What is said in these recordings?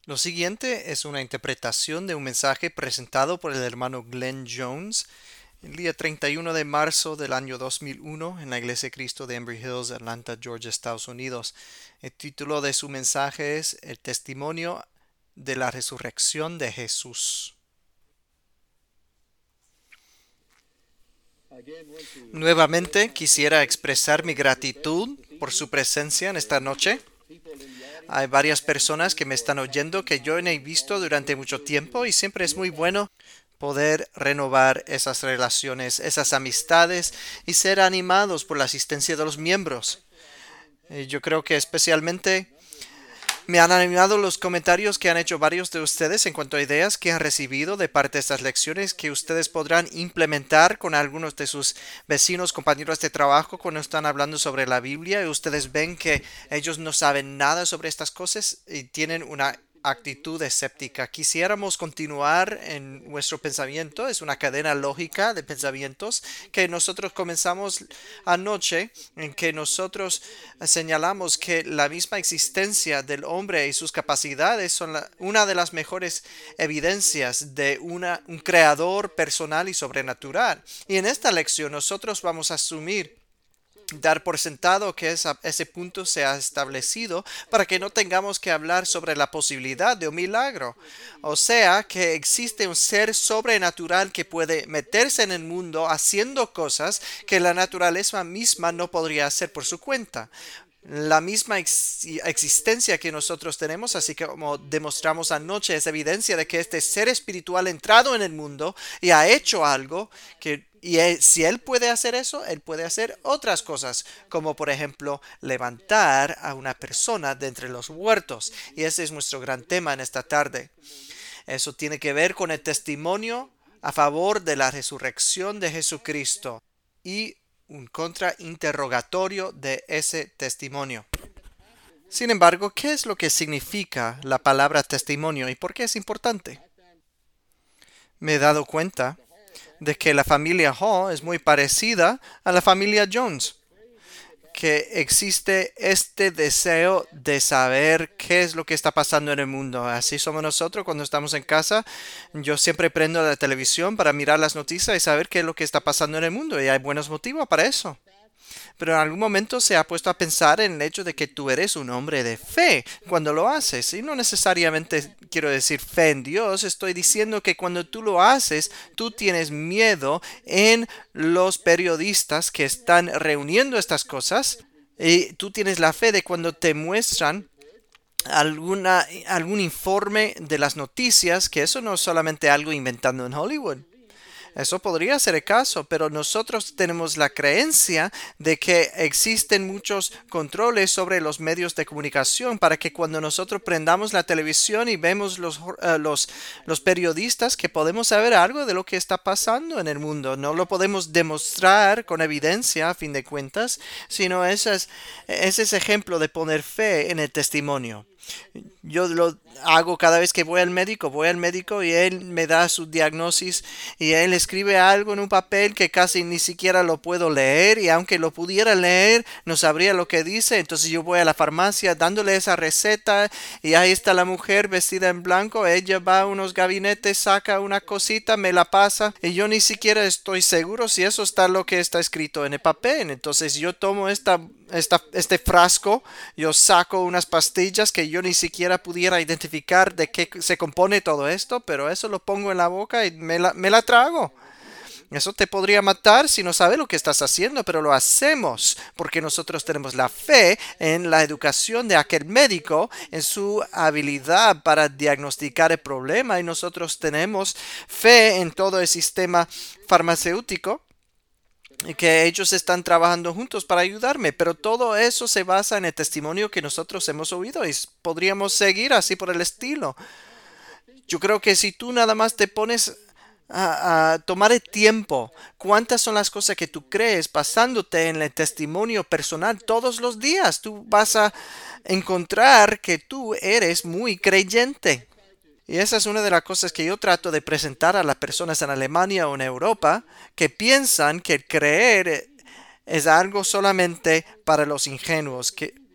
Lo siguiente es una interpretación de un mensaje presentado por el hermano Glenn Jones el día 31 de marzo del año 2001 en la Iglesia de Cristo de Embry Hills, Atlanta, Georgia, Estados Unidos. El título de su mensaje es El testimonio de la resurrección de Jesús. Nuevamente quisiera expresar mi gratitud por su presencia en esta noche. Hay varias personas que me están oyendo que yo no he visto durante mucho tiempo y siempre es muy bueno poder renovar esas relaciones, esas amistades y ser animados por la asistencia de los miembros. Yo creo que especialmente me han animado los comentarios que han hecho varios de ustedes en cuanto a ideas que han recibido de parte de estas lecciones que ustedes podrán implementar con algunos de sus vecinos, compañeros de trabajo cuando están hablando sobre la Biblia y ustedes ven que ellos no saben nada sobre estas cosas y tienen una actitud escéptica. Quisiéramos continuar en nuestro pensamiento, es una cadena lógica de pensamientos que nosotros comenzamos anoche, en que nosotros señalamos que la misma existencia del hombre y sus capacidades son una de las mejores evidencias de un creador personal y sobrenatural. Y en esta lección nosotros vamos a dar por sentado que ese punto se ha establecido para que no tengamos que hablar sobre la posibilidad de un milagro. O sea, que existe un ser sobrenatural que puede meterse en el mundo haciendo cosas que la naturaleza misma no podría hacer por su cuenta. La misma existencia que nosotros tenemos, así que como demostramos anoche, es evidencia de que este ser espiritual ha entrado en el mundo y ha hecho algo si él puede hacer eso, él puede hacer otras cosas, como por ejemplo levantar a una persona de entre los muertos. Y ese es nuestro gran tema en esta tarde. Eso tiene que ver con el testimonio a favor de la resurrección de Jesucristo y un contrainterrogatorio de ese testimonio. Sin embargo, ¿qué es lo que significa la palabra testimonio y por qué es importante? Me he dado cuenta de que la familia Hall es muy parecida a la familia Jones, que existe este deseo de saber qué es lo que está pasando en el mundo. Así somos nosotros cuando estamos en casa. Yo siempre prendo la televisión para mirar las noticias y saber qué es lo que está pasando en el mundo y hay buenos motivos para eso. Pero en algún momento se ha puesto a pensar en el hecho de que tú eres un hombre de fe cuando lo haces. Y no necesariamente quiero decir fe en Dios, estoy diciendo que cuando tú lo haces, tú tienes miedo en los periodistas que están reuniendo estas cosas. Y tú tienes la fe de cuando te muestran algún informe de las noticias, que eso no es solamente algo inventado en Hollywood. Eso podría ser el caso, pero nosotros tenemos la creencia de que existen muchos controles sobre los medios de comunicación para que cuando nosotros prendamos la televisión y vemos los periodistas que podemos saber algo de lo que está pasando en el mundo. No lo podemos demostrar con evidencia a fin de cuentas, sino ese es ejemplo de poner fe en el testimonio. Yo lo hago cada vez que voy al médico y él me da su diagnosis y él escribe algo en un papel que casi ni siquiera lo puedo leer y aunque lo pudiera leer no sabría lo que dice. Entonces yo voy a la farmacia dándole esa receta y ahí está la mujer vestida en blanco, ella va a unos gabinetes, saca una cosita, me la pasa y yo ni siquiera estoy seguro si eso está lo que está escrito en el papel. Entonces yo tomo este frasco, yo saco unas pastillas que yo ni siquiera pudiera identificar de qué se compone todo esto, pero eso lo pongo en la boca y me la trago. Eso te podría matar si no sabes lo que estás haciendo, pero lo hacemos porque nosotros tenemos la fe en la educación de aquel médico, en su habilidad para diagnosticar el problema y nosotros tenemos fe en todo el sistema farmacéutico que ellos están trabajando juntos para ayudarme, pero todo eso se basa en el testimonio que nosotros hemos oído y podríamos seguir así por el estilo. Yo creo que si tú nada más te pones a tomar el tiempo, cuántas son las cosas que tú crees basándote en el testimonio personal todos los días, tú vas a encontrar que tú eres muy creyente. Y esa es una de las cosas que yo trato de presentar a las personas en Alemania o en Europa que piensan que el creer es algo solamente para los ingenuos,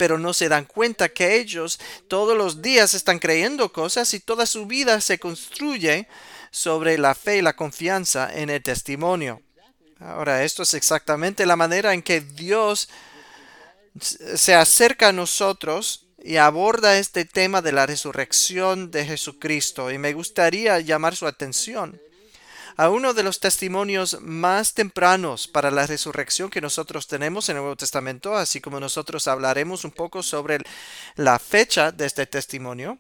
pero no se dan cuenta que ellos todos los días están creyendo cosas y toda su vida se construye sobre la fe y la confianza en el testimonio. Ahora, esto es exactamente la manera en que Dios se acerca a nosotros y aborda este tema de la resurrección de Jesucristo. Y me gustaría llamar su atención a uno de los testimonios más tempranos para la resurrección que nosotros tenemos en el Nuevo Testamento, así como nosotros hablaremos un poco sobre la fecha de este testimonio.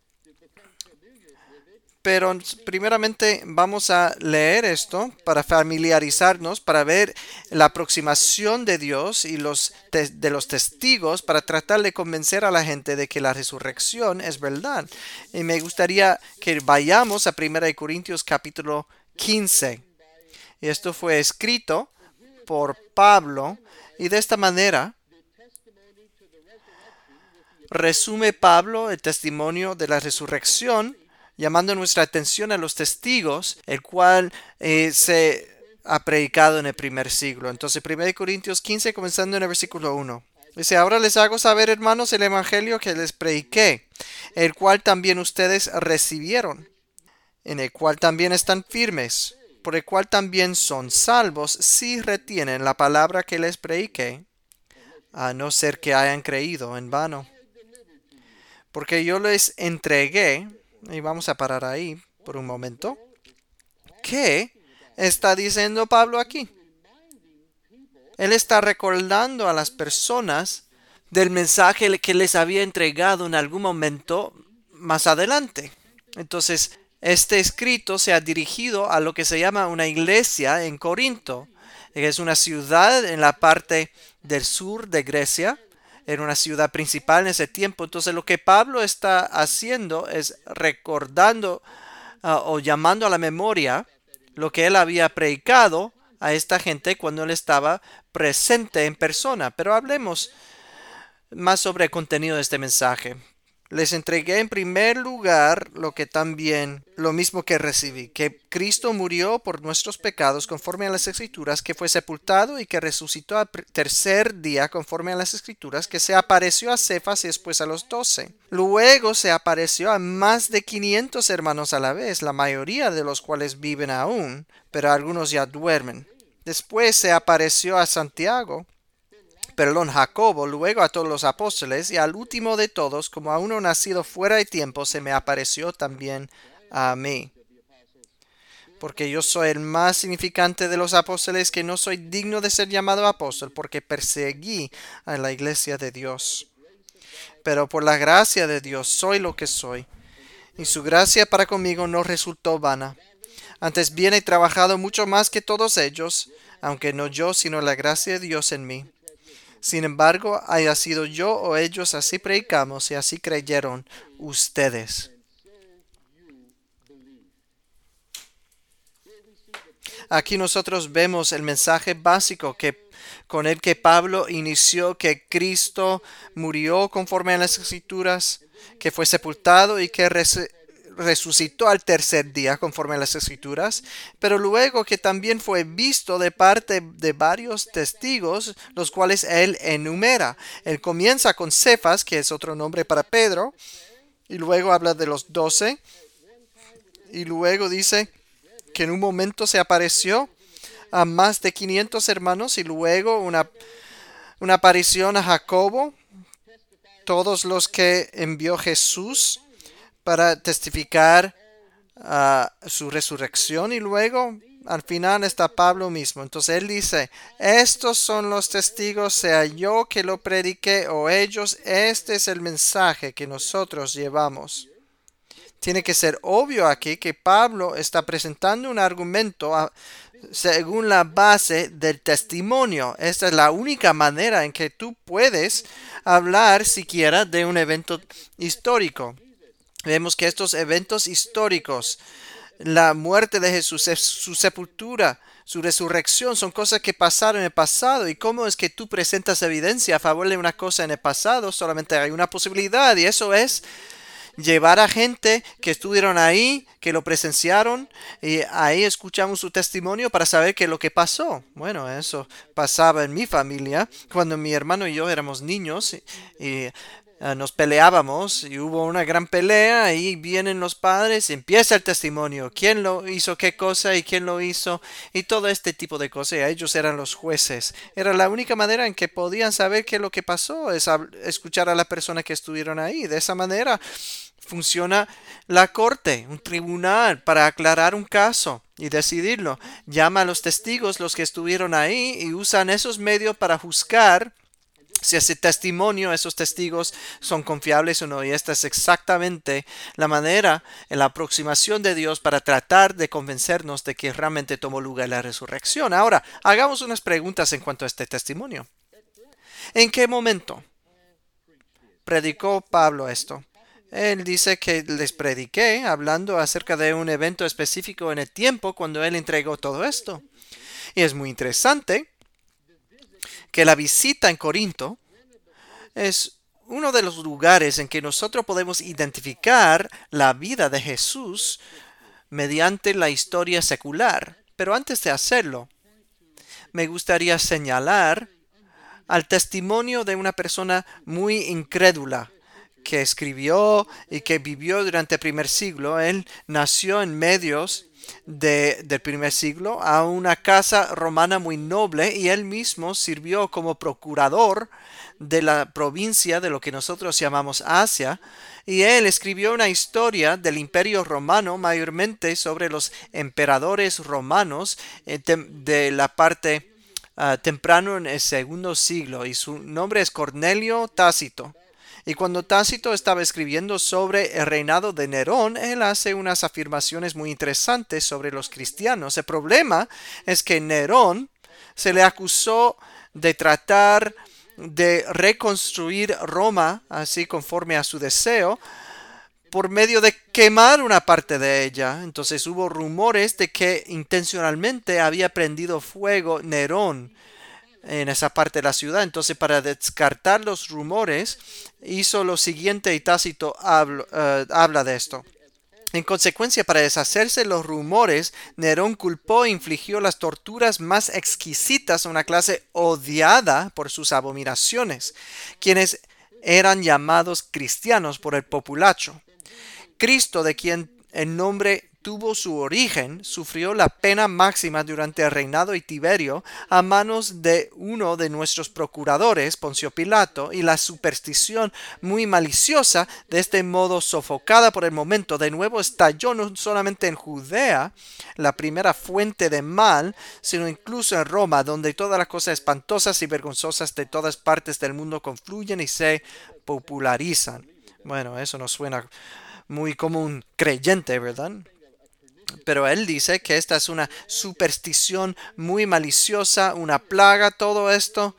Pero primeramente vamos a leer esto para familiarizarnos, para ver la aproximación de Dios y de los testigos, para tratar de convencer a la gente de que la resurrección es verdad. Y me gustaría que vayamos a 1 Corintios capítulo 15. Y esto fue escrito por Pablo y de esta manera resume Pablo el testimonio de la resurrección, llamando nuestra atención a los testigos, el cual se ha predicado en el primer siglo. Entonces, 1 Corintios 15, comenzando en el versículo 1. Dice, ahora les hago saber, hermanos, el evangelio que les prediqué, el cual también ustedes recibieron, en el cual también están firmes, por el cual también son salvos si retienen la palabra que les prediqué, a no ser que hayan creído en vano. Porque yo les entregué, y vamos a parar ahí por un momento. ¿Qué está diciendo Pablo aquí? Él está recordando a las personas del mensaje que les había entregado en algún momento más adelante. Entonces, este escrito se ha dirigido a lo que se llama una iglesia en Corinto, que es una ciudad en la parte del sur de Grecia. Era una ciudad principal en ese tiempo. Entonces lo que Pablo está haciendo es recordando o llamando a la memoria lo que él había predicado a esta gente cuando él estaba presente en persona. Pero hablemos más sobre el contenido de este mensaje. Les entregué en primer lugar lo mismo que recibí, que Cristo murió por nuestros pecados conforme a las Escrituras, que fue sepultado y que resucitó al tercer día conforme a las Escrituras, que se apareció a Cefas y después a los 12. Luego se apareció a más de 500 hermanos a la vez, la mayoría de los cuales viven aún, pero algunos ya duermen. Después se apareció a Jacobo, luego a todos los apóstoles, y al último de todos, como a uno nacido fuera de tiempo, se me apareció también a mí. Porque yo soy el más significante de los apóstoles, que no soy digno de ser llamado apóstol, porque perseguí a la iglesia de Dios. Pero por la gracia de Dios soy lo que soy, y su gracia para conmigo no resultó vana. Antes bien he trabajado mucho más que todos ellos, aunque no yo, sino la gracia de Dios en mí. Sin embargo, haya sido yo o ellos, así predicamos y así creyeron ustedes. Aquí nosotros vemos el mensaje básico con el que Pablo inició, que Cristo murió conforme a las Escrituras, que fue sepultado y que resucitó al tercer día conforme a las Escrituras, pero luego que también fue visto de parte de varios testigos, los cuales él enumera. Él comienza con Cefas, que es otro nombre para Pedro, y luego habla de los 12, y luego dice que en un momento se apareció a más de 500 hermanos, y luego una aparición a Jacobo, todos los que envió Jesús para testificar su resurrección, y luego al final está Pablo mismo. Entonces él dice, estos son los testigos, sea yo que lo prediqué o ellos, este es el mensaje que nosotros llevamos. Tiene que ser obvio aquí que Pablo está presentando un argumento según la base del testimonio. Esta es la única manera en que tú puedes hablar siquiera de un evento histórico. Vemos que estos eventos históricos, la muerte de Jesús, su sepultura, su resurrección, son cosas que pasaron en el pasado. ¿Y cómo es que tú presentas evidencia a favor de una cosa en el pasado? Solamente hay una posibilidad, y eso es llevar a gente que estuvieron ahí, que lo presenciaron, y ahí escuchamos su testimonio para saber qué es lo que pasó. Bueno, eso pasaba en mi familia cuando mi hermano y yo éramos niños y nos peleábamos y hubo una gran pelea y vienen los padres y empieza el testimonio, quién lo hizo, qué cosa y quién lo hizo y todo este tipo de cosas. Y ellos eran los jueces. Era la única manera en que podían saber qué es lo que pasó, es escuchar a la persona que estuvieron ahí. De esa manera funciona la corte, un tribunal para aclarar un caso y decidirlo. Llama a los testigos, los que estuvieron ahí, y usan esos medios para juzgar si ese testimonio, esos testigos son confiables o no. Y esta es exactamente la manera, en la aproximación de Dios para tratar de convencernos de que realmente tomó lugar la resurrección. Ahora, hagamos unas preguntas en cuanto a este testimonio. ¿En qué momento predicó Pablo esto? Él dice que les prediqué hablando acerca de un evento específico en el tiempo cuando él entregó todo esto. Y es muy interesante que la visita en Corinto es uno de los lugares en que nosotros podemos identificar la vida de Jesús mediante la historia secular. Pero antes de hacerlo, me gustaría señalar al testimonio de una persona muy incrédula que escribió y que vivió durante el primer siglo. Él nació en medios del primer siglo a una casa romana muy noble y él mismo sirvió como procurador de la provincia de lo que nosotros llamamos Asia, y él escribió una historia del Imperio Romano, mayormente sobre los emperadores romanos de la parte temprano en el segundo siglo, y su nombre es Cornelio Tácito. Y cuando Tácito estaba escribiendo sobre el reinado de Nerón, él hace unas afirmaciones muy interesantes sobre los cristianos. El problema es que Nerón se le acusó de tratar de reconstruir Roma, así conforme a su deseo, por medio de quemar una parte de ella. Entonces hubo rumores de que intencionalmente había prendido fuego Nerón en esa parte de la ciudad. Entonces, para descartar los rumores, hizo lo siguiente, y Tácito habla de esto. En consecuencia, para deshacerse los rumores, Nerón culpó e infligió las torturas más exquisitas a una clase odiada por sus abominaciones, quienes eran llamados cristianos por el populacho. Cristo, de quien el nombre tuvo su origen, sufrió la pena máxima durante el reinado de Tiberio a manos de uno de nuestros procuradores, Poncio Pilato, y la superstición muy maliciosa, de este modo sofocada por el momento, de nuevo estalló no solamente en Judea, la primera fuente de mal, sino incluso en Roma, donde todas las cosas espantosas y vergonzosas de todas partes del mundo confluyen y se popularizan. Bueno, eso nos suena muy como un creyente, ¿verdad? Pero él dice que esta es una superstición muy maliciosa, una plaga, todo esto.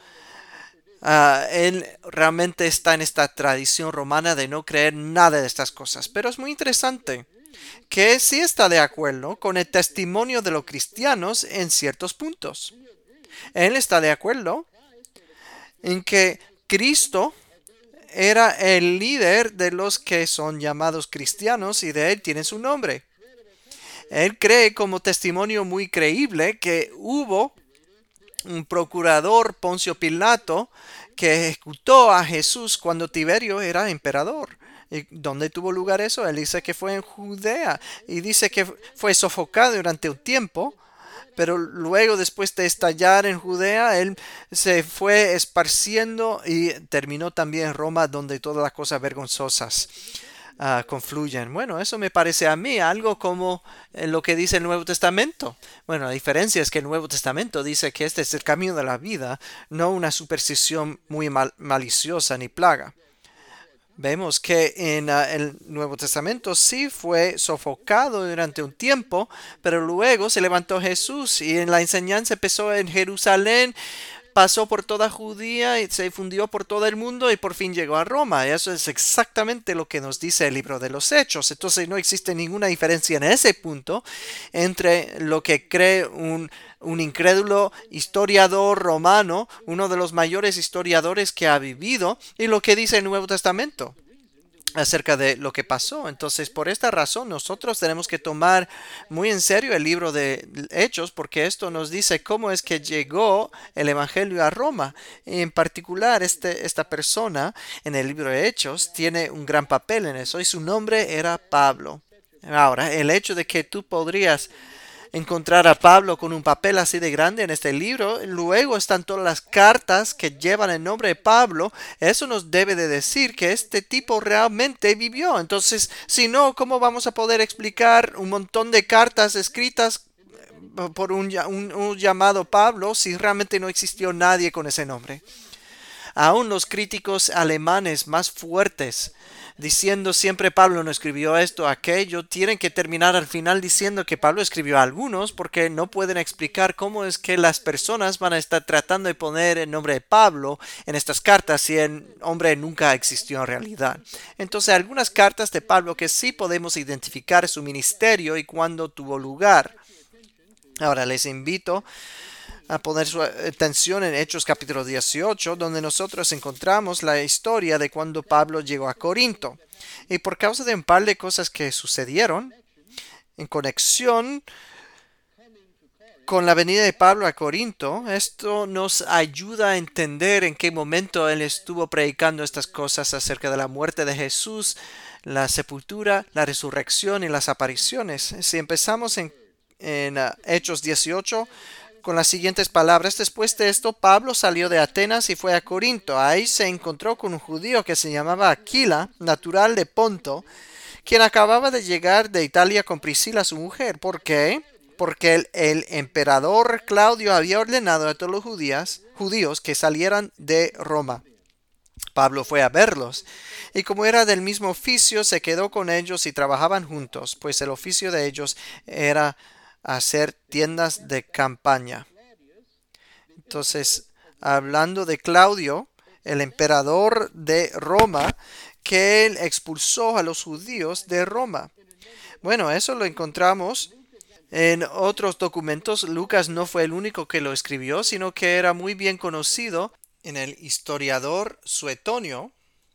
Él realmente está en esta tradición romana de no creer nada de estas cosas. Pero es muy interesante que sí está de acuerdo con el testimonio de los cristianos en ciertos puntos. Él está de acuerdo en que Cristo era el líder de los que son llamados cristianos y de él tiene su nombre. Él cree, como testimonio muy creíble, que hubo un procurador, Poncio Pilato, que ejecutó a Jesús cuando Tiberio era emperador. ¿Y dónde tuvo lugar eso? Él dice que fue en Judea y dice que fue sofocado durante un tiempo, pero luego, después de estallar en Judea, él se fue esparciendo y terminó también en Roma, donde todas las cosas vergonzosas confluyen. Bueno, eso me parece a mí algo como lo que dice el Nuevo Testamento. Bueno, la diferencia es que el Nuevo Testamento dice que este es el camino de la vida, no una superstición muy maliciosa ni plaga. Vemos que en el Nuevo Testamento sí fue sofocado durante un tiempo, pero luego se levantó Jesús y en la enseñanza empezó en Jerusalén, pasó por toda Judía y se difundió por todo el mundo y por fin llegó a Roma. Y eso es exactamente lo que nos dice el libro de los Hechos. Entonces no existe ninguna diferencia en ese punto entre lo que cree un incrédulo historiador romano, uno de los mayores historiadores que ha vivido, y lo que dice el Nuevo Testamento. acerca de lo que pasó. Entonces, por esta razón, nosotros tenemos que tomar muy en serio el libro de Hechos, porque esto nos dice cómo es que llegó el Evangelio a Roma. Y en particular, esta persona en el libro de Hechos tiene un gran papel en eso, y su nombre era Pablo. Ahora, el hecho de que tú podrías encontrar a Pablo con un papel así de grande en este libro. Luego están todas las cartas que llevan el nombre de Pablo. Eso nos debe de decir que este tipo realmente vivió. Entonces, si no, ¿cómo vamos a poder explicar un montón de cartas escritas por un llamado Pablo si realmente no existió nadie con ese nombre? Aún los críticos alemanes más fuertes, diciendo siempre Pablo no escribió esto, aquello, tienen que terminar al final diciendo que Pablo escribió a algunos porque no pueden explicar cómo es que las personas van a estar tratando de poner el nombre de Pablo en estas cartas si el hombre nunca existió en realidad. Entonces, algunas cartas de Pablo que sí podemos identificar su ministerio y cuándo tuvo lugar. Ahora les invito a poner su atención en Hechos capítulo 18, donde nosotros encontramos la historia de cuando Pablo llegó a Corinto. Y por causa de un par de cosas que sucedieron en conexión con la venida de Pablo a Corinto, esto nos ayuda a entender en qué momento él estuvo predicando estas cosas acerca de la muerte de Jesús, la sepultura, la resurrección y las apariciones. Si empezamos en Hechos 18, con las siguientes palabras: después de esto, Pablo salió de Atenas y fue a Corinto. Ahí se encontró con un judío que se llamaba Aquila, natural de Ponto, quien acababa de llegar de Italia con Priscila, su mujer. ¿Por qué? Porque el emperador Claudio había ordenado a todos los judíos que salieran de Roma. Pablo fue a verlos, y como era del mismo oficio, se quedó con ellos y trabajaban juntos, pues el oficio de ellos era hacer tiendas de campaña. Entonces, hablando de Claudio, el emperador de Roma, que él expulsó a los judíos de Roma. Bueno, eso lo encontramos en otros documentos. Lucas no fue el único que lo escribió, sino que era muy bien conocido en el historiador Suetonio.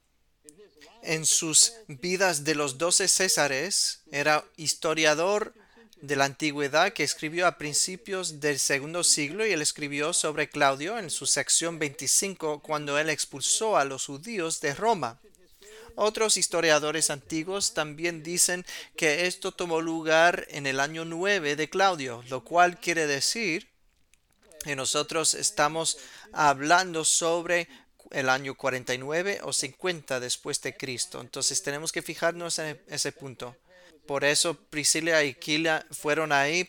En sus vidas de los 12 Césares, era historiador de la antigüedad que escribió a principios del segundo siglo, y él escribió sobre Claudio en su sección 25 cuando él expulsó a los judíos de Roma. Otros historiadores antiguos también dicen que esto tomó lugar en el año 9 de Claudio, lo cual quiere decir que nosotros estamos hablando sobre el año 49 o 50 después de Cristo. Entonces tenemos que fijarnos en ese punto. Por eso Priscila y Aquila fueron ahí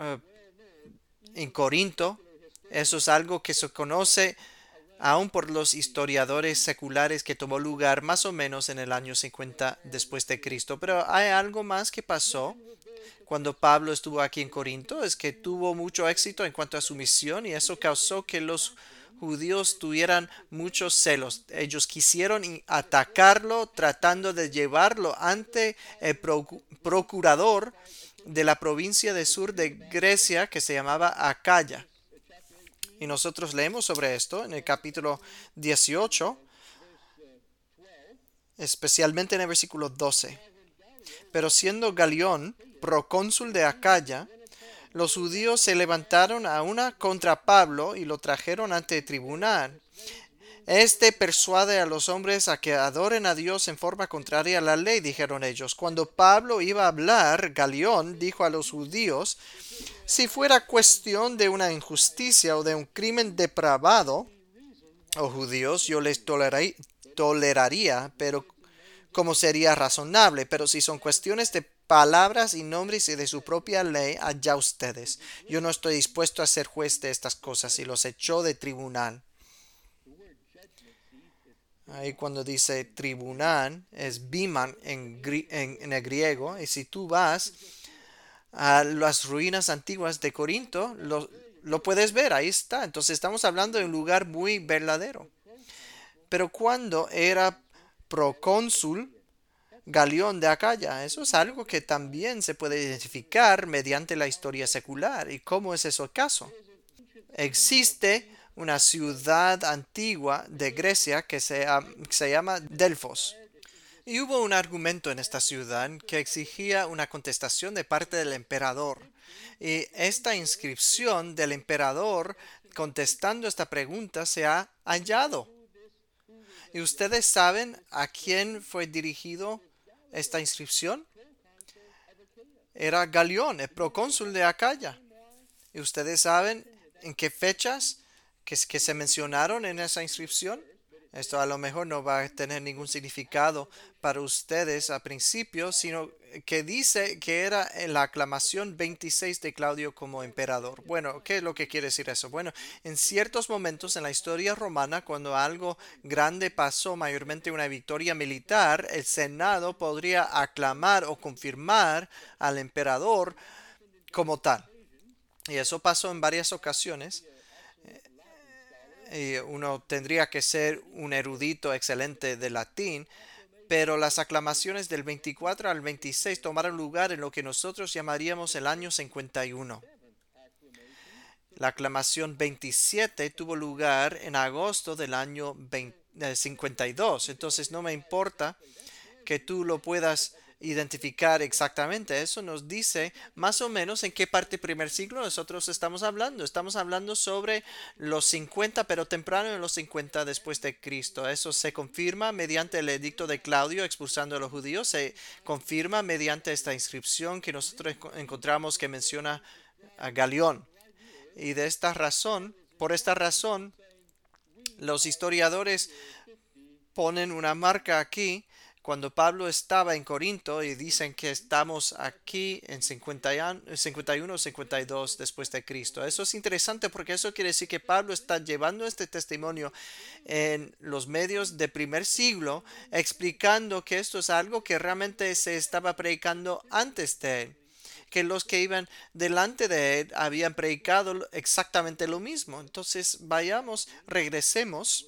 en Corinto. Eso es algo que se conoce aún por los historiadores seculares, que tomó lugar más o menos en el año 50 después de Cristo. Pero hay algo más que pasó cuando Pablo estuvo aquí en Corinto, es que tuvo mucho éxito en cuanto a su misión, y eso causó que los judíos tuvieran muchos celos. Ellos quisieron atacarlo, tratando de llevarlo ante el procurador de la provincia del sur de Grecia, que se llamaba Acaya. Y nosotros leemos sobre esto en el capítulo 18, especialmente en el versículo 12. Pero siendo Galión procónsul de Acaya, los judíos se levantaron a una contra Pablo y lo trajeron ante el tribunal. Este persuade a los hombres a que adoren a Dios en forma contraria a la ley, dijeron ellos. Cuando Pablo iba a hablar, Galión dijo a los judíos: si fuera cuestión de una injusticia o de un crimen depravado, oh judíos, yo les toleraría, pero como sería razonable. Pero si son cuestiones de palabras y nombres y de su propia ley, allá ustedes. Yo no estoy dispuesto a ser juez de estas cosas. Y los echó de tribunal. Ahí cuando dice tribunal es biman en el griego. Y si tú vas a las ruinas antiguas de Corinto, lo puedes ver, ahí está. Entonces estamos hablando de un lugar muy verdadero. Pero cuando era procónsul Galión de Acaya, eso es algo que también se puede identificar mediante la historia secular. ¿Y cómo es eso el caso? Existe una ciudad antigua de Grecia que se llama Delfos. Y hubo un argumento en esta ciudad que exigía una contestación de parte del emperador. Y esta inscripción del emperador contestando esta pregunta se ha hallado. ¿Y ustedes saben a quién fue dirigido esta inscripción? Era Galión, el procónsul de Acaya. ¿Y ustedes saben en qué fechas que se mencionaron en esa inscripción? Esto a lo mejor no va a tener ningún significado para ustedes a principio, sino que dice que era en la aclamación 26 de Claudio como emperador. Bueno, ¿qué es lo que quiere decir eso? Bueno, en ciertos momentos en la historia romana, cuando algo grande pasó, mayormente una victoria militar, el Senado podría aclamar o confirmar al emperador como tal. Y eso pasó en varias ocasiones. Y uno tendría que ser un erudito excelente de latín, pero las aclamaciones del 24 al 26 tomaron lugar en lo que nosotros llamaríamos el año 51. La aclamación 27 tuvo lugar en agosto del año 52. Entonces no me importa que tú lo puedas identificar exactamente. Eso nos dice más o menos en qué parte del primer siglo nosotros estamos hablando. Estamos hablando sobre los 50, pero temprano en los 50 después de Cristo. Eso se confirma mediante el edicto de Claudio expulsando a los judíos. Se confirma mediante esta inscripción que nosotros encontramos que menciona a Galión. Y de esta razón, por esta razón, los historiadores ponen una marca aquí cuando Pablo estaba en Corinto y dicen que estamos aquí en 51 o 52 después de Cristo. Eso es interesante porque eso quiere decir que Pablo está llevando este testimonio en los medios de primer siglo, explicando que esto es algo que realmente se estaba predicando antes de él, que los que iban delante de él habían predicado exactamente lo mismo. Entonces regresemos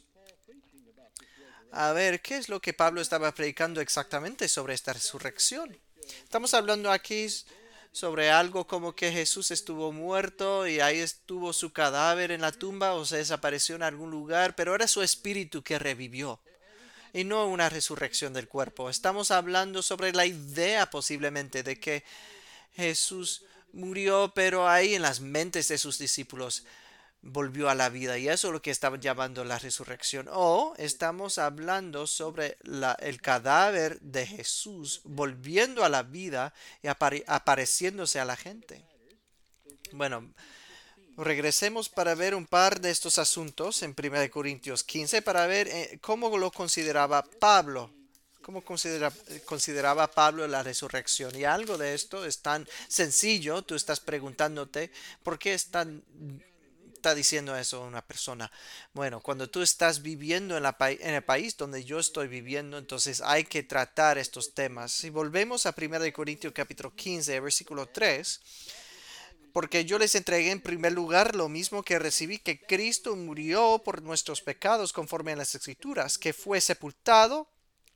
a ver qué es lo que Pablo estaba predicando exactamente sobre esta resurrección. Estamos hablando aquí sobre algo como que Jesús estuvo muerto y ahí estuvo su cadáver en la tumba o se desapareció en algún lugar, pero era su espíritu que revivió y no una resurrección del cuerpo. Estamos hablando sobre la idea posiblemente de que Jesús murió, pero ahí en las mentes de sus discípulos volvió a la vida, y eso es lo que estaba llamando la resurrección. O estamos hablando sobre el cadáver de Jesús volviendo a la vida y apareciéndose a la gente. Bueno, regresemos para ver un par de estos asuntos en 1 Corintios 15 para ver cómo lo consideraba Pablo. ¿Cómo consideraba Pablo la resurrección? Y algo de esto es tan sencillo. Tú estás preguntándote por qué está diciendo eso una persona. Bueno, cuando tú estás viviendo en el país donde yo estoy viviendo, entonces hay que tratar estos temas. Si volvemos a 1 Corintios capítulo 15, versículo 3, porque yo les entregué en primer lugar lo mismo que recibí, que Cristo murió por nuestros pecados conforme a las Escrituras, que fue sepultado.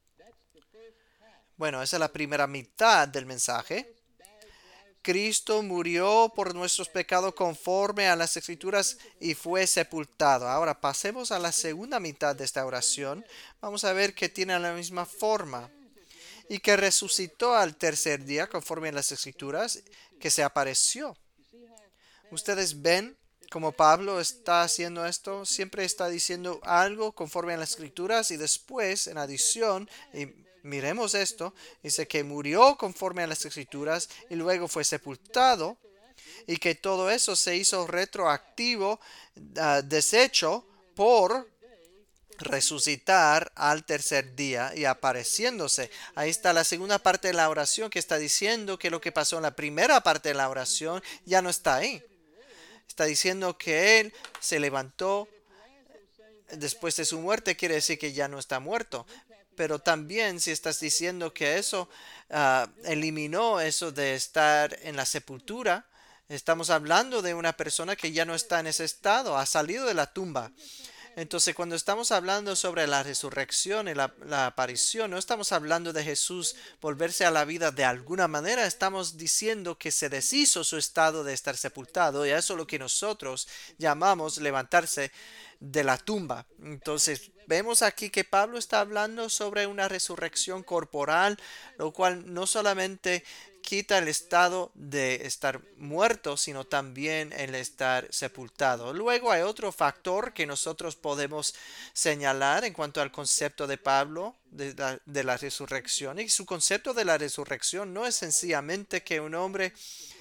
Bueno, esa es la primera mitad del mensaje. Cristo murió por nuestros pecados conforme a las Escrituras y fue sepultado. Ahora pasemos a la segunda mitad de esta oración. Vamos a ver que tiene la misma forma. Y que resucitó al tercer día conforme a las Escrituras, que se apareció. Ustedes ven cómo Pablo está haciendo esto. Siempre está diciendo algo conforme a las Escrituras y después, en adición, miremos esto, dice que murió conforme a las Escrituras y luego fue sepultado, y que todo eso se hizo retroactivo, deshecho por resucitar al tercer día y apareciéndose. Ahí está la segunda parte de la oración que está diciendo que lo que pasó en la primera parte de la oración ya no está ahí. Está diciendo que él se levantó después de su muerte, quiere decir que ya no está muerto. Pero también si estás diciendo que eso eliminó eso de estar en la sepultura, estamos hablando de una persona que ya no está en ese estado, ha salido de la tumba. Entonces, cuando estamos hablando sobre la resurrección y la aparición, no estamos hablando de Jesús volverse a la vida de alguna manera, estamos diciendo que se deshizo su estado de estar sepultado, y eso es lo que nosotros llamamos levantarse de la tumba. Entonces, vemos aquí que Pablo está hablando sobre una resurrección corporal, lo cual no solamente quita el estado de estar muerto, sino también el estar sepultado. Luego hay otro factor que nosotros podemos señalar en cuanto al concepto de Pablo de la resurrección. Y su concepto de la resurrección no es sencillamente que un hombre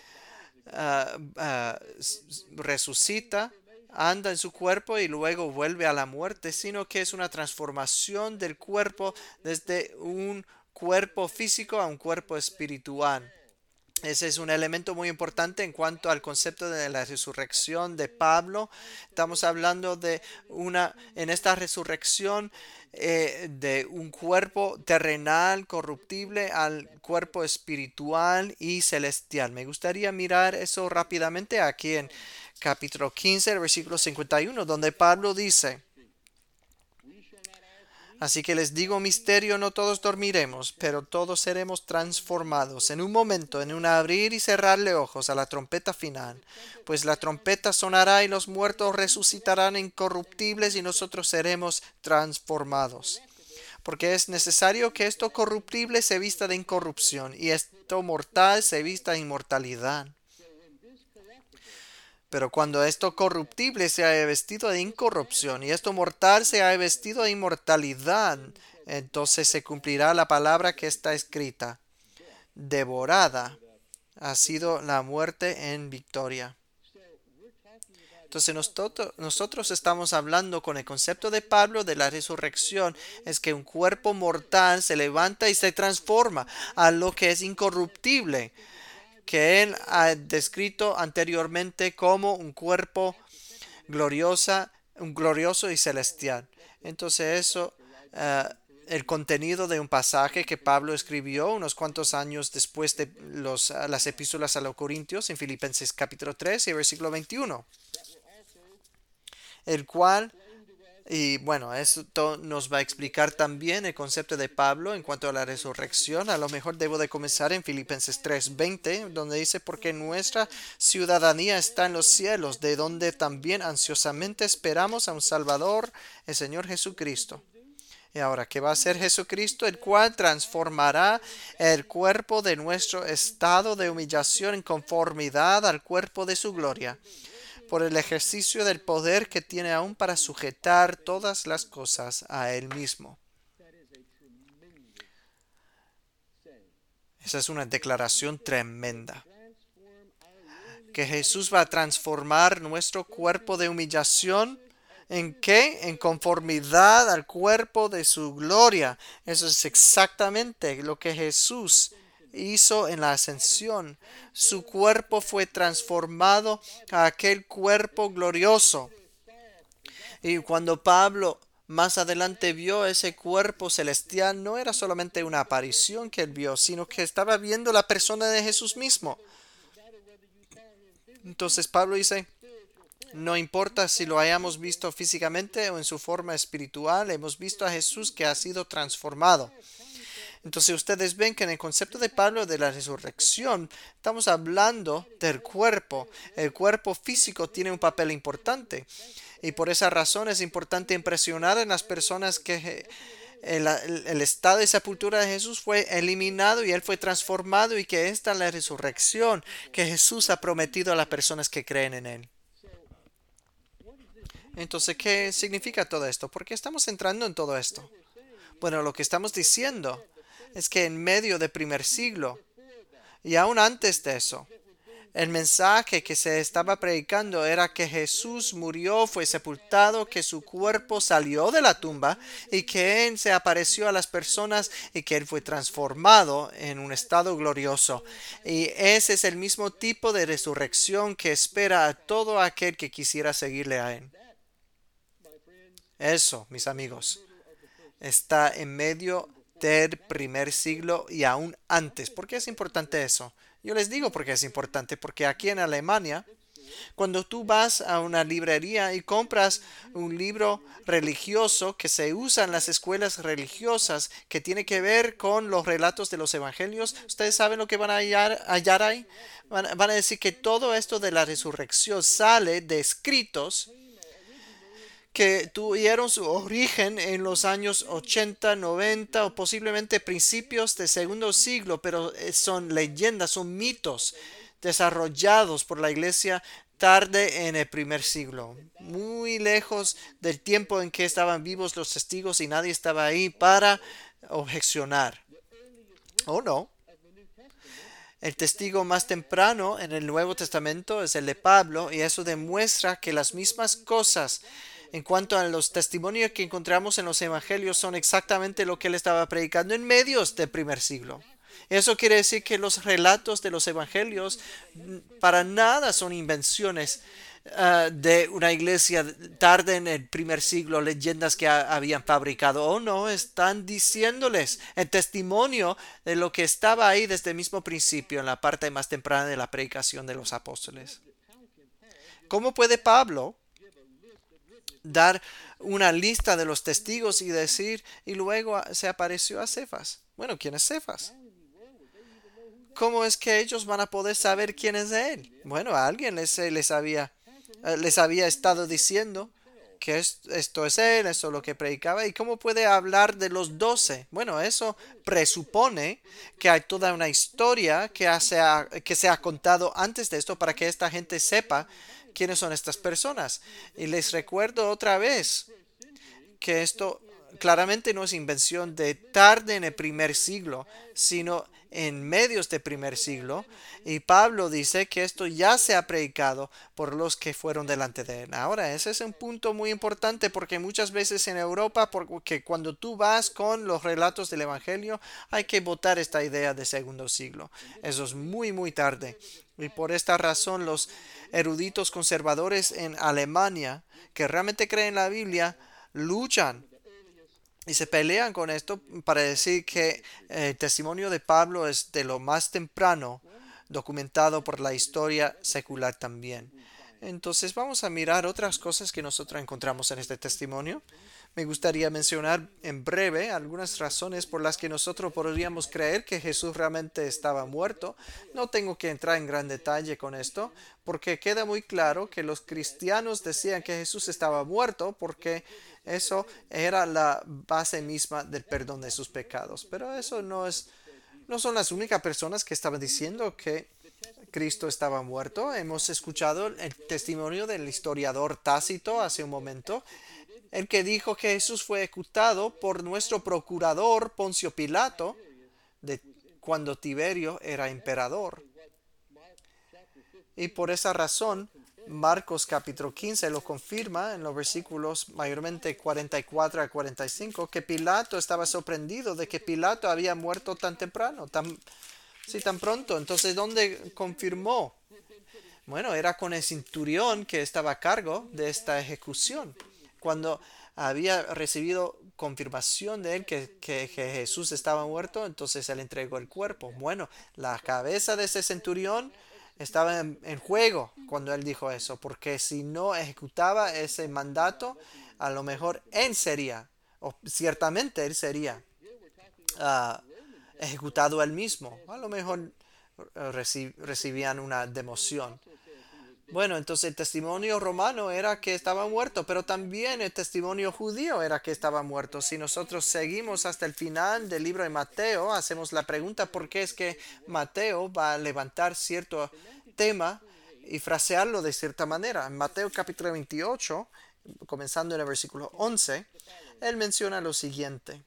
resucita, anda en su cuerpo y luego vuelve a la muerte, sino que es una transformación del cuerpo desde un cuerpo físico a un cuerpo espiritual. Ese es un elemento muy importante en cuanto al concepto de la resurrección de Pablo. Estamos hablando de en esta resurrección, de un cuerpo terrenal, corruptible, al cuerpo espiritual y celestial. Me gustaría mirar eso rápidamente aquí en capítulo 15, versículo 51, donde Pablo dice: Así que les digo misterio, no todos dormiremos, pero todos seremos transformados en un momento, en un abrir y cerrar de ojos a la trompeta final. Pues la trompeta sonará y los muertos resucitarán incorruptibles y nosotros seremos transformados. Porque es necesario que esto corruptible se vista de incorrupción y esto mortal se vista de inmortalidad. Pero cuando esto corruptible se haya vestido de incorrupción y esto mortal se haya vestido de inmortalidad, entonces se cumplirá la palabra que está escrita: devorada ha sido la muerte en victoria. Entonces nosotros estamos hablando con el concepto de Pablo de la resurrección, es que un cuerpo mortal se levanta y se transforma a lo que es incorruptible, que él ha descrito anteriormente como un cuerpo glorioso y celestial. Entonces eso, el contenido de un pasaje que Pablo escribió unos cuantos años después de las epístolas a los Corintios, en Filipenses capítulo 3 y versículo 21, el cual... Y bueno, esto nos va a explicar también el concepto de Pablo en cuanto a la resurrección. A lo mejor debo de comenzar en Filipenses 3:20, donde dice: porque nuestra ciudadanía está en los cielos, de donde también ansiosamente esperamos a un Salvador, el Señor Jesucristo. Y ahora, ¿qué va a hacer Jesucristo? El cual transformará el cuerpo de nuestro estado de humillación en conformidad al cuerpo de su gloria, por el ejercicio del poder que tiene aún para sujetar todas las cosas a Él mismo. Esa es una declaración tremenda. Que Jesús va a transformar nuestro cuerpo de humillación. ¿En qué? En conformidad al cuerpo de su gloria. Eso es exactamente lo que Jesús hizo en la ascensión. Su cuerpo fue transformado a aquel cuerpo glorioso. Y cuando Pablo más adelante vio ese cuerpo celestial, no era solamente una aparición que él vio, sino que estaba viendo la persona de Jesús mismo. Entonces Pablo dice: no importa si lo hayamos visto físicamente o en su forma espiritual, hemos visto a Jesús que ha sido transformado. Entonces ustedes ven que en el concepto de Pablo de la resurrección estamos hablando del cuerpo. El cuerpo físico tiene un papel importante y por esa razón es importante impresionar en las personas que el estado de sepultura de Jesús fue eliminado y él fue transformado, y que esta es la resurrección que Jesús ha prometido a las personas que creen en él. Entonces, ¿qué significa todo esto? ¿Por qué estamos entrando en todo esto? Bueno, lo que estamos diciendo es que en medio del primer siglo y aún antes de eso, el mensaje que se estaba predicando era que Jesús murió, fue sepultado, que su cuerpo salió de la tumba y que Él se apareció a las personas y que Él fue transformado en un estado glorioso. Y ese es el mismo tipo de resurrección que espera a todo aquel que quisiera seguirle a Él. Eso, mis amigos, está en medio del primer siglo y aún antes. ¿Por qué es importante eso? Yo les digo por qué es importante, porque aquí en Alemania Cuando tú vas a una librería y compras un libro religioso que se usa en las escuelas religiosas, que tiene que ver con los relatos de los evangelios, ¿ustedes saben lo que van a hallar ahí? Van a decir que todo esto de la resurrección sale de escritos que tuvieron su origen en los años 80, 90 o posiblemente principios del segundo siglo, pero son leyendas, son mitos desarrollados por la iglesia tarde en el primer siglo, muy lejos del tiempo en que estaban vivos los testigos y nadie estaba ahí para objecionar. ¿O no? El testigo más temprano en el Nuevo Testamento es el de Pablo y eso demuestra que las mismas cosas en cuanto a los testimonios que encontramos en los evangelios son exactamente lo que él estaba predicando en medios del primer siglo. Eso quiere decir que los relatos de los evangelios para nada son invenciones de una iglesia tarde en el primer siglo, leyendas que habían fabricado. Oh, no, están diciéndoles el testimonio de lo que estaba ahí desde el mismo principio, en la parte más temprana de la predicación de los apóstoles. ¿Cómo puede Pablo dar una lista de los testigos y decir, y luego se apareció a Cefas? Bueno, ¿quién es Cefas? ¿Cómo es que ellos van a poder saber quién es él? Bueno, a alguien les había estado diciendo que esto es él, esto es lo que predicaba. ¿Y cómo puede hablar de los 12? Bueno, eso presupone que hay toda una historia que se ha contado antes de esto para que esta gente sepa quiénes son estas personas. Y les recuerdo otra vez que esto claramente no es invención de tarde en el primer siglo, sino en medios del primer siglo. Y Pablo dice que esto ya se ha predicado por los que fueron delante de él. Ahora, ese es un punto muy importante porque muchas veces en Europa, porque cuando tú vas con los relatos del Evangelio, hay que botar esta idea de segundo siglo. Eso es muy, muy tarde. Y por esta razón los eruditos conservadores en Alemania que realmente creen la Biblia luchan y se pelean con esto para decir que el testimonio de Pablo es de lo más temprano documentado por la historia secular también. Entonces vamos a mirar otras cosas que nosotros encontramos en este testimonio. Me gustaría mencionar en breve algunas razones por las que nosotros podríamos creer que Jesús realmente estaba muerto. No tengo que entrar en gran detalle con esto, porque queda muy claro que los cristianos decían que Jesús estaba muerto porque eso era la base misma del perdón de sus pecados. Pero eso no son las únicas personas que estaban diciendo que Cristo estaba muerto. Hemos escuchado el testimonio del historiador Tácito hace un momento, el que dijo que Jesús fue ejecutado por nuestro procurador Poncio Pilato de cuando Tiberio era emperador. Y por esa razón, Marcos capítulo 15 lo confirma en los versículos mayormente 44 a 45, que Pilato estaba sorprendido de que Pilato había muerto tan temprano, tan pronto. Entonces, ¿dónde confirmó? Bueno, era con el centurión que estaba a cargo de esta ejecución. Cuando había recibido confirmación de él que Jesús estaba muerto, entonces él entregó el cuerpo. Bueno, la cabeza de ese centurión estaba en juego cuando él dijo eso, porque si no ejecutaba ese mandato, a lo mejor él sería, o ciertamente él sería ejecutado él mismo. A lo mejor recibían una democión. Bueno, entonces el testimonio romano era que estaba muerto, pero también el testimonio judío era que estaba muerto. Si nosotros seguimos hasta el final del libro de Mateo, hacemos la pregunta por qué es que Mateo va a levantar cierto tema y frasearlo de cierta manera. En Mateo capítulo 28, comenzando en el versículo 11, él menciona lo siguiente.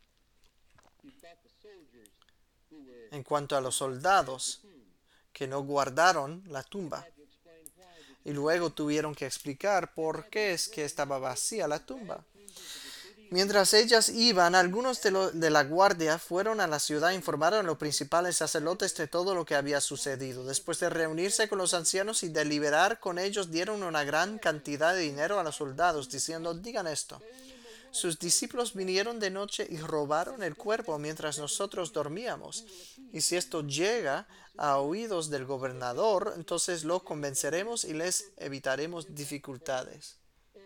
En cuanto a los soldados que no guardaron la tumba, y luego tuvieron que explicar por qué es que estaba vacía la tumba. Mientras ellas iban, algunos de la guardia fueron a la ciudad e informaron a los principales sacerdotes de todo lo que había sucedido. Después de reunirse con los ancianos y deliberar con ellos, dieron una gran cantidad de dinero a los soldados, diciendo: digan esto, sus discípulos vinieron de noche y robaron el cuerpo mientras nosotros dormíamos. Y si esto llega a oídos del gobernador, entonces lo convenceremos y les evitaremos dificultades.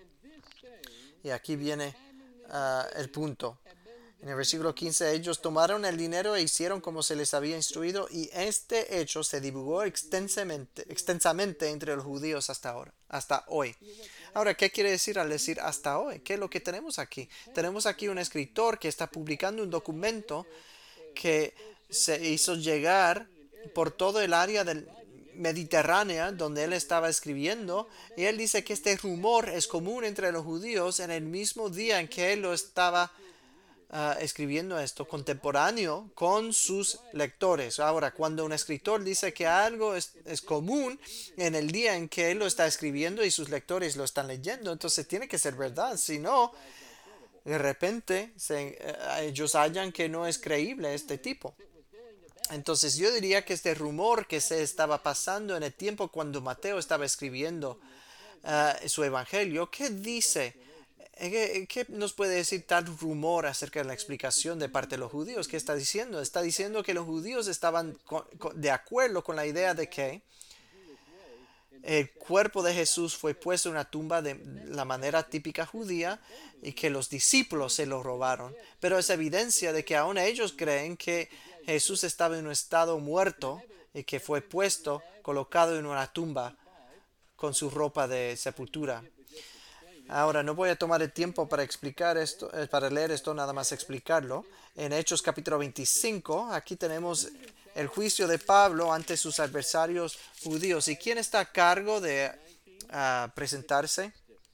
Y aquí viene el punto. En el versículo 15, ellos tomaron el dinero e hicieron como se les había instruido, y este hecho se divulgó extensamente entre los judíos hasta hoy. Ahora, ¿qué quiere decir al decir hasta hoy? ¿Qué es lo que tenemos aquí? Tenemos aquí un escritor que está publicando un documento que se hizo llegar por todo el área del Mediterránea donde él estaba escribiendo, y él dice que este rumor es común entre los judíos en el mismo día en que él lo estaba escribiendo esto, contemporáneo con sus lectores. Ahora, cuando un escritor dice que algo es común en el día en que él lo está escribiendo y sus lectores lo están leyendo, entonces tiene que ser verdad. Si no, de repente ellos hallan que no es creíble este tipo. Entonces yo diría que este rumor que se estaba pasando en el tiempo cuando Mateo estaba escribiendo su evangelio, ¿qué dice? ¿Qué nos puede decir tal rumor acerca de la explicación de parte de los judíos? ¿Qué está diciendo? Está diciendo que los judíos estaban de acuerdo con la idea de que el cuerpo de Jesús fue puesto en una tumba de la manera típica judía y que los discípulos se lo robaron. Pero es evidencia de que aún ellos creen que Jesús estaba en un estado muerto y que fue colocado en una tumba con su ropa de sepultura. Ahora, no voy a tomar el tiempo para explicar esto, para leer esto, nada más explicarlo. En Hechos capítulo 25, aquí tenemos el juicio de Pablo ante sus adversarios judíos. ¿Y quién está a cargo de presentarse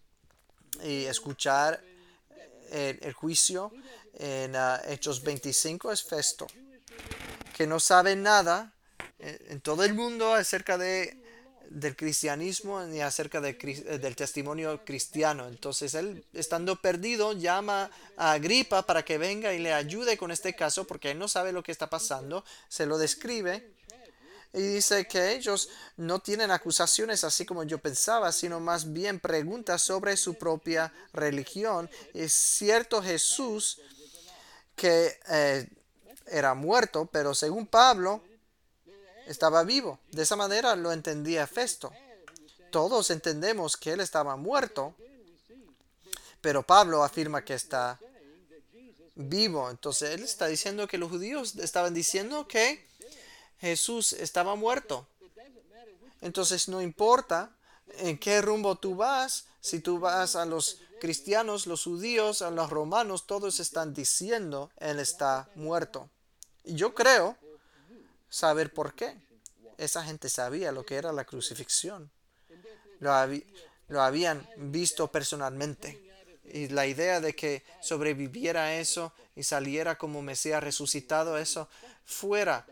y escuchar el juicio en Hechos 25? Es Festo, que no sabe nada en todo el mundo acerca del cristianismo ni acerca del testimonio cristiano. Entonces él, estando perdido, llama a Agripa para que venga y le ayude con este caso porque él no sabe lo que está pasando. Se lo describe y dice que ellos no tienen acusaciones así como yo pensaba, sino más bien preguntas sobre su propia religión. Es cierto Jesús que era muerto, pero según Pablo estaba vivo. De esa manera lo entendía Festo. Todos entendemos que él estaba muerto, pero Pablo afirma que está vivo. Entonces él está diciendo que los judíos estaban diciendo que Jesús estaba muerto. Entonces no importa en qué rumbo tú vas, si tú vas a los cristianos, los judíos, a los romanos, todos están diciendo él está muerto. Y yo creo saber por qué. Esa gente sabía lo que era la crucifixión. Lo habían visto personalmente. Y la idea de que sobreviviera a eso y saliera como Mesías resucitado, eso fuera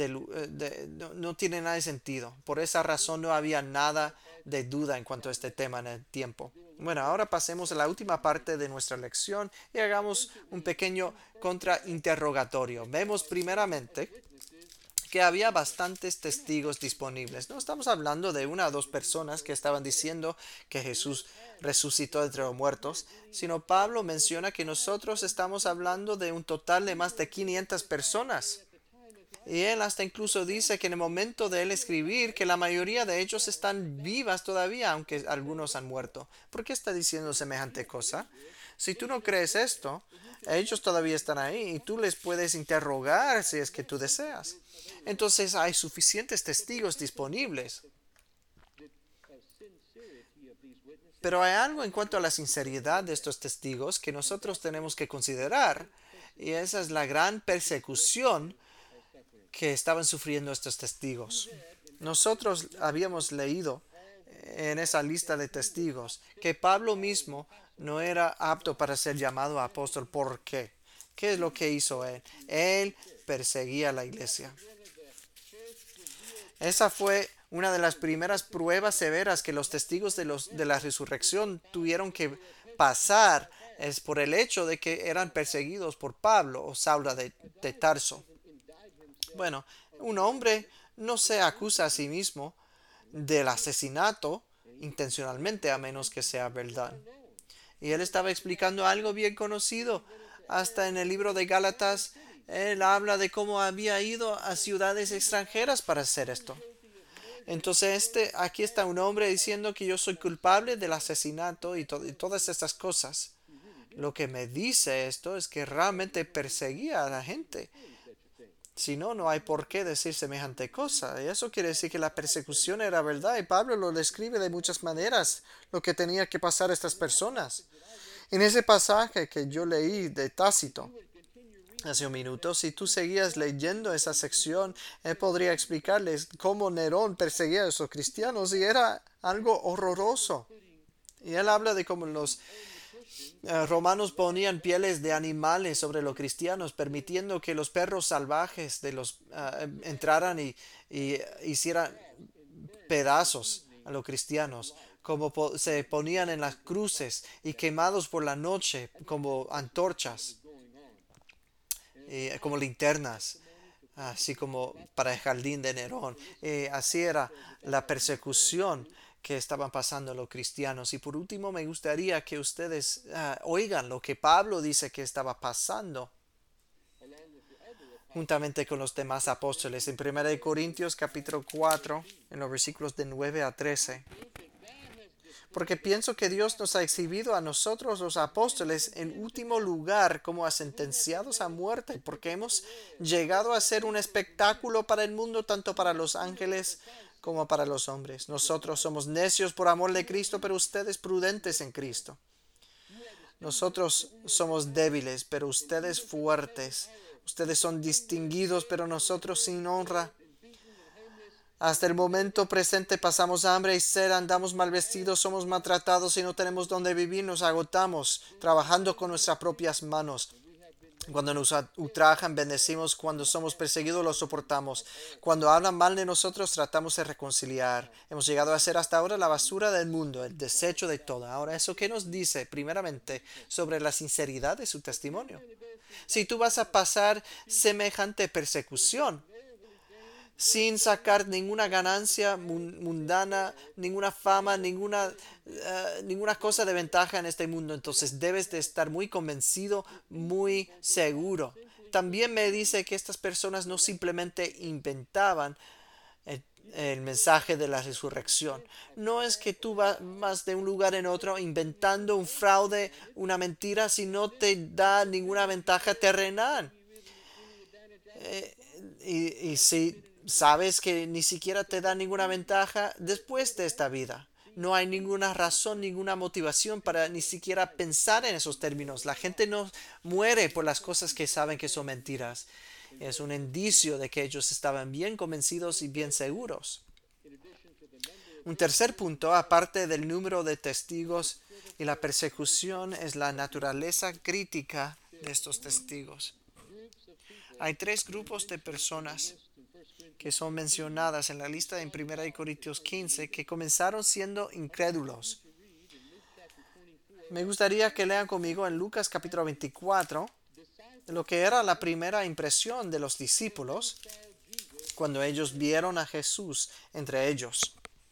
no tiene nada de sentido. Por esa razón no había nada de duda en cuanto a este tema en el tiempo. Bueno, ahora pasemos a la última parte de nuestra lección y hagamos un pequeño contrainterrogatorio. Vemos primeramente que había bastantes testigos disponibles. No estamos hablando de una o dos personas que estaban diciendo que Jesús resucitó entre los muertos, sino Pablo menciona que nosotros estamos hablando de un total de más de 500 personas. Y él hasta incluso dice que en el momento de él escribir que la mayoría de ellos están vivas todavía, aunque algunos han muerto. ¿Por qué está diciendo semejante cosa? Si tú no crees esto, ellos todavía están ahí y tú les puedes interrogar si es que tú deseas. Entonces hay suficientes testigos disponibles. Pero hay algo en cuanto a la sinceridad de estos testigos que nosotros tenemos que considerar, y esa es la gran persecución que estaban sufriendo estos testigos. Nosotros habíamos leído en esa lista de testigos que Pablo mismo no era apto para ser llamado apóstol. ¿Por qué? ¿Qué es lo que hizo él? Él perseguía a la iglesia. Esa fue una de las primeras pruebas severas que los testigos de la resurrección tuvieron que pasar, es por el hecho de que eran perseguidos por Pablo o Saulo de Tarso. Bueno, un hombre no se acusa a sí mismo del asesinato intencionalmente a menos que sea verdad. Y él estaba explicando algo bien conocido. Hasta en el libro de Gálatas, él habla de cómo había ido a ciudades extranjeras para hacer esto. Entonces, aquí está un hombre diciendo que yo soy culpable del asesinato y todas estas cosas. Lo que me dice esto es que realmente perseguía a la gente. Si no, no hay por qué decir semejante cosa. Y eso quiere decir que la persecución era verdad. Y Pablo lo describe de muchas maneras, lo que tenía que pasar a estas personas. En ese pasaje que yo leí de Tácito hace un minuto, si tú seguías leyendo esa sección, él podría explicarles cómo Nerón perseguía a esos cristianos y era algo horroroso. Y él habla de cómo los romanos ponían pieles de animales sobre los cristianos, permitiendo que los perros salvajes entraran y hicieran pedazos a los cristianos, como se ponían en las cruces y quemados por la noche como antorchas, como linternas, así como para el jardín de Nerón. Así era la persecución que estaban pasando los cristianos. Y por último, me gustaría que ustedes oigan lo que Pablo dice que estaba pasando juntamente con los demás apóstoles. En 1 Corintios capítulo 4, en los versículos de 9 a 13. Porque pienso que Dios nos ha exhibido a nosotros los apóstoles en último lugar como a sentenciados a muerte, porque hemos llegado a ser un espectáculo para el mundo, tanto para los ángeles como para los hombres. Nosotros somos necios por amor de Cristo, pero ustedes prudentes en Cristo. Nosotros somos débiles, pero ustedes fuertes. Ustedes son distinguidos, pero nosotros sin honra. Hasta el momento presente pasamos hambre y sed, andamos mal vestidos, somos maltratados y no tenemos donde vivir, nos agotamos, trabajando con nuestras propias manos. Cuando nos ultrajan, bendecimos, cuando somos perseguidos, los soportamos. Cuando hablan mal de nosotros, tratamos de reconciliar. Hemos llegado a ser hasta ahora la basura del mundo, el desecho de todo. Ahora, ¿eso qué nos dice? Primeramente, sobre la sinceridad de su testimonio. Si tú vas a pasar semejante persecución, sin sacar ninguna ganancia mundana, ninguna fama, ninguna cosa de ventaja en este mundo. Entonces debes de estar muy convencido, muy seguro. También me dice que estas personas no simplemente inventaban el mensaje de la resurrección. No es que tú vas de un lugar en otro inventando un fraude, una mentira, si no te da ninguna ventaja terrenal. Y si sabes que ni siquiera te da ninguna ventaja después de esta vida, no hay ninguna razón, ninguna motivación para ni siquiera pensar en esos términos. La gente no muere por las cosas que saben que son mentiras. Es un indicio de que ellos estaban bien convencidos y bien seguros. Un tercer punto, aparte del número de testigos y la persecución, es la naturaleza crítica de estos testigos. Hay tres grupos de personas que son mencionadas en la lista en 1 Corintios 15 que comenzaron siendo incrédulos. Me gustaría que lean conmigo en Lucas capítulo 24 lo que era la primera impresión de los discípulos cuando ellos vieron a Jesús entre ellos.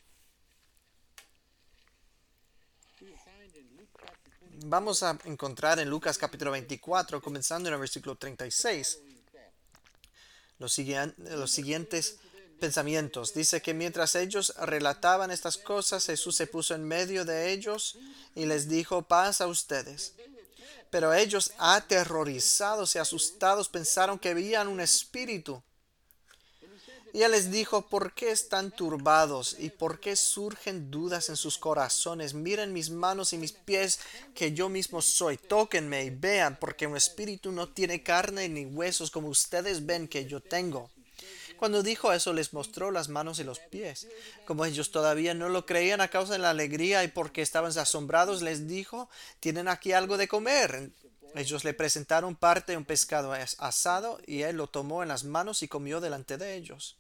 Vamos a encontrar en Lucas capítulo 24, comenzando en el versículo 36, los siguientes pensamientos. Dice que mientras ellos relataban estas cosas, Jesús se puso en medio de ellos y les dijo: paz a ustedes. Pero ellos, aterrorizados y asustados, pensaron que veían un espíritu. Y él les dijo: ¿por qué están turbados y por qué surgen dudas en sus corazones? Miren mis manos y mis pies, que yo mismo soy. Tóquenme y vean, porque un espíritu no tiene carne ni huesos, como ustedes ven que yo tengo. Cuando dijo eso, les mostró las manos y los pies. Como ellos todavía no lo creían a causa de la alegría y porque estaban asombrados, les dijo: ¿tienen aquí algo de comer? Ellos le presentaron parte de un pescado asado y él lo tomó en las manos y comió delante de ellos.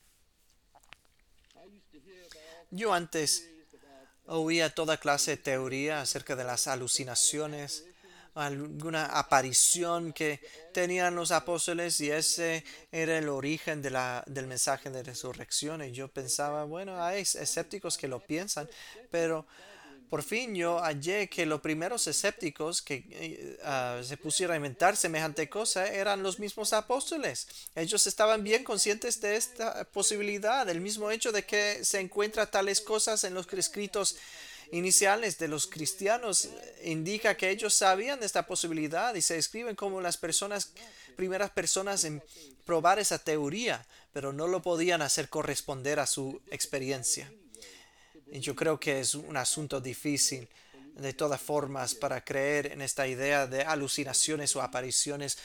Yo antes oía toda clase de teoría acerca de las alucinaciones, alguna aparición que tenían los apóstoles, y ese era el origen del mensaje de resurrección. Y yo pensaba, bueno, hay escépticos que lo piensan, pero por fin yo hallé que los primeros escépticos que se pusieron a inventar semejante cosa eran los mismos apóstoles. Ellos estaban bien conscientes de esta posibilidad, del mismo hecho de que se encuentran tales cosas en los escritos iniciales de los cristianos indica que ellos sabían de esta posibilidad y se describen como las primeras personas en probar esa teoría, pero no lo podían hacer corresponder a su experiencia. Y yo creo que es un asunto difícil de todas formas para creer en esta idea de alucinaciones o apariciones,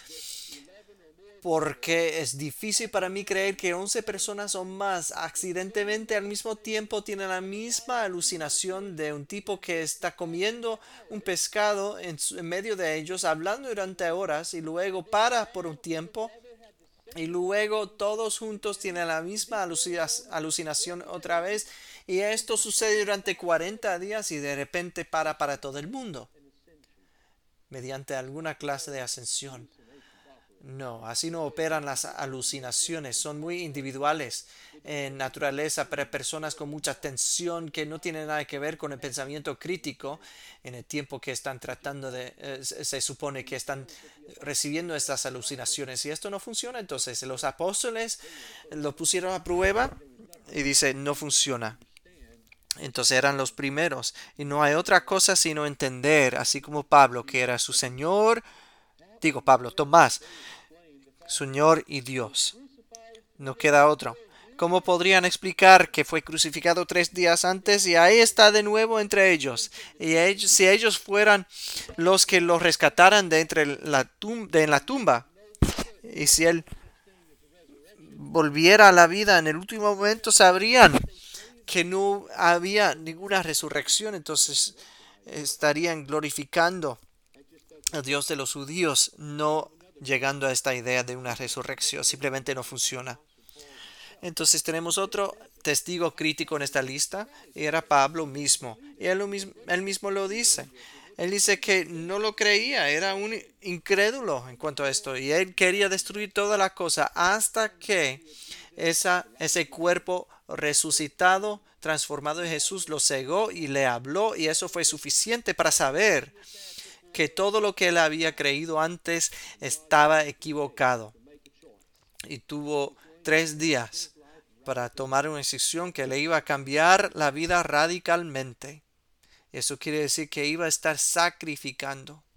porque es difícil para mí creer que 11 personas o más accidentalmente al mismo tiempo tienen la misma alucinación de un tipo que está comiendo un pescado en medio de ellos, hablando durante horas y luego para por un tiempo y luego todos juntos tienen la misma alucinación otra vez y esto sucede durante 40 días y de repente para todo el mundo mediante alguna clase de ascensión. No, así no operan las alucinaciones, son muy individuales en naturaleza para personas con mucha tensión que no tienen nada que ver con el pensamiento crítico en el tiempo que están tratando se supone que están recibiendo estas alucinaciones y esto no funciona. Entonces los apóstoles lo pusieron a prueba y dice no funciona. Entonces eran los primeros y no hay otra cosa sino entender, así como Pablo, que era su Señor, Tomás, Señor y Dios. No queda otro. ¿Cómo podrían explicar que fue crucificado 3 días antes y ahí está de nuevo entre ellos? Y si ellos fueran los que lo rescataran de entre en la tumba, y si él volviera a la vida en el último momento, sabrían que no había ninguna resurrección, entonces estarían glorificando a Dios de los judíos, no llegando a esta idea de una resurrección. Simplemente no funciona. Entonces tenemos otro testigo crítico en esta lista y era Pablo mismo. Y él mismo lo dice. Él dice que no lo creía, era un incrédulo en cuanto a esto. Y él quería destruir toda la cosa hasta que ese cuerpo resucitado, transformado en Jesús, lo cegó y le habló. Y eso fue suficiente para saber que todo lo que él había creído antes estaba equivocado. Y tuvo 3 días para tomar una decisión que le iba a cambiar la vida radicalmente. Eso quiere decir que iba a estar sacrificando.